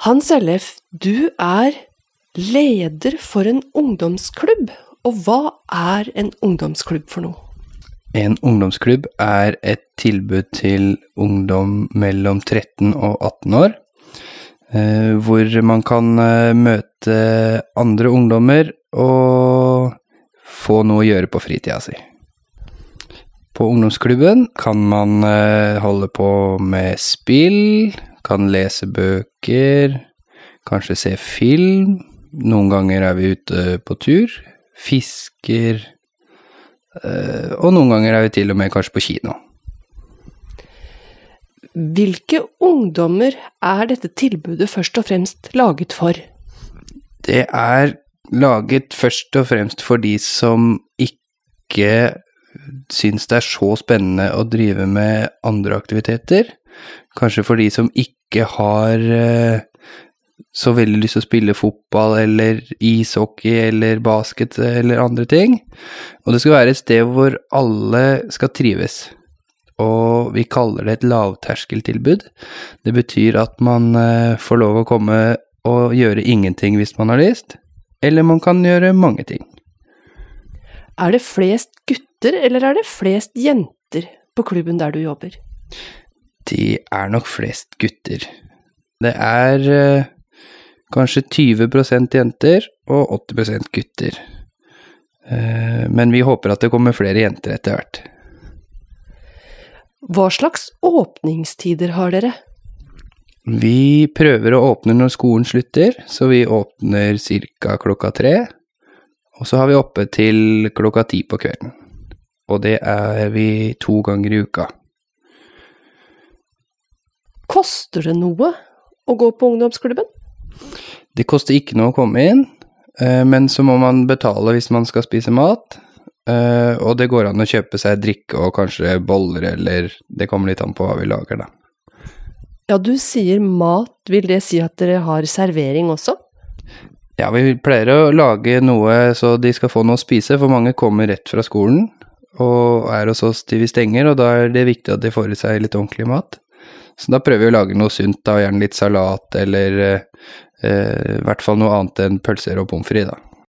Hans Ellef, du leder for en ungdomsklubb, og hva en ungdomsklubb for noe? En ungdomsklubb et tilbud til ungdom mellom 13 og 18 år, hvor man kan møte andre ungdommer og få noe å gjøre på fritida si. På ungdomsklubben kan man holde på med spill, kan lese bøker, kanskje se film, noen ganger vi ute på tur, fisker, og noen ganger vi til og med kanskje på kino. Hvilke ungdommer dette tilbudet først og fremst laget for? Det laget først og fremst for de som ikke synes det så spennende å drive med andre aktiviteter. Kanskje for de som ikke har så veldig lyst til å spille fotball, eller ishockey, eller basket, eller andre ting. Og det skal være et sted hvor alle skal trives. Og vi kaller det et lavterskeltilbud. Det betyr at man får lov å komme og gjøre ingenting hvis man har lyst, eller man kan gjøre mange ting. Det flest gutter, eller det flest jenter på klubben der du jobber? De nok flest gutter. Det kanskje 20% jenter og 80% gutter. Men vi håper at det kommer flere jenter etter hvert. Hva slags åpningstider har dere? Vi prøver å åpne når skolen slutter, så vi åpner cirka 3:00, og så har vi oppe til 10:00 på kvelden. Og det vi 2 ganger i uka. Koster det noe å gå på ungdomsklubben? Det koster ikke noe å komme inn, men så må man betale hvis man skal spise mat, og det går an å kjøpe seg drikke og kanskje boller, eller det kommer litt an på hva vi lager da. Ja, du sier mat, vil det si at dere har servering også? Ja, vi pleier å lage noe så de skal få noe å spise, for mange kommer rett fra skolen, og hos oss til vi stenger, og da det viktig at de får i seg litt ordentlig mat. Så da prøver vi å lage noe sunt, da, gjerne litt salat, eller i hvert fall noe annet enn pølser og pommes frites da.